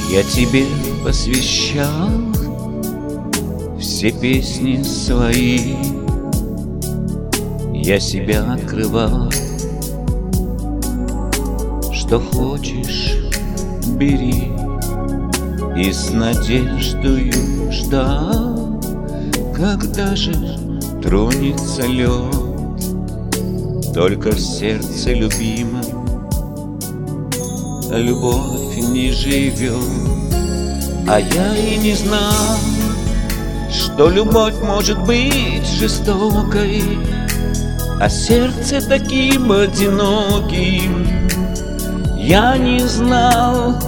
Я тебе посвящал все песни свои, я себя открывал. Что хочешь, бери, и с надеждою ждал, когда же тронется лед. Только в сердце любимом любовь не живет. А я и не знал, что любовь может быть жестокой, а сердце таким одиноким. Я не знал,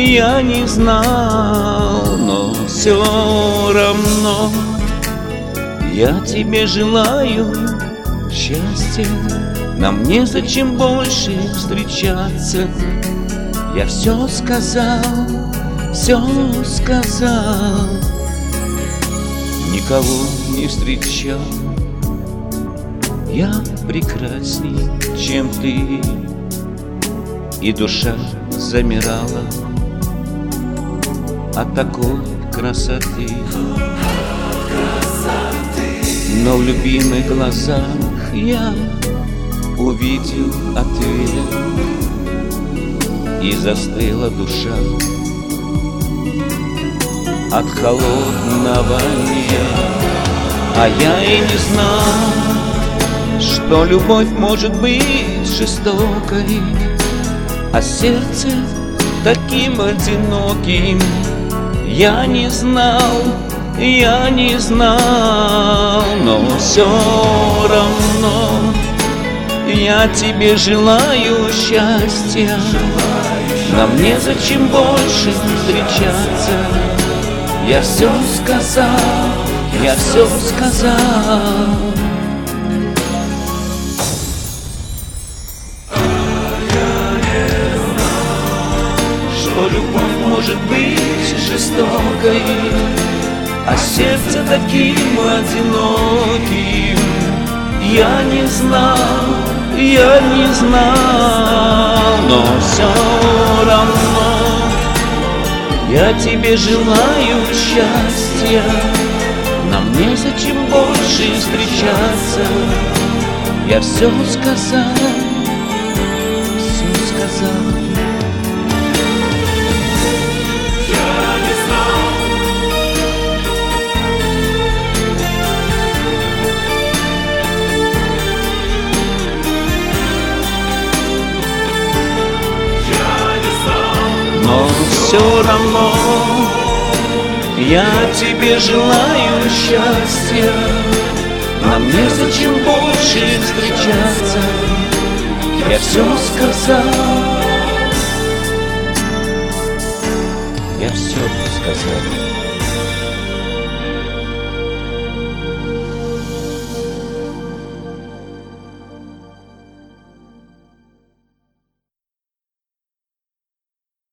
но все равно я тебе желаю счастья. Нам незачем больше встречаться. Я все сказал, никого не встречал. Я прекрасней, чем ты, и душа замирала от такой красоты. Но в любимых глазах я увидел ответ, и застыла душа от холодного мира. А я и не знал, что любовь может быть жестокой, а сердце таким одиноким. Я не знал, но все равно я тебе желаю счастья. Нам незачем больше встречаться. Я все сказал, что любовь может быть жестокой, а сердце таким одиноким. Я не знал, но все равно я тебе желаю счастья. Нам незачем больше встречаться. Я все сказал. Но все равно я тебе желаю счастья. Нам незачем больше встречаться. Я все сказал.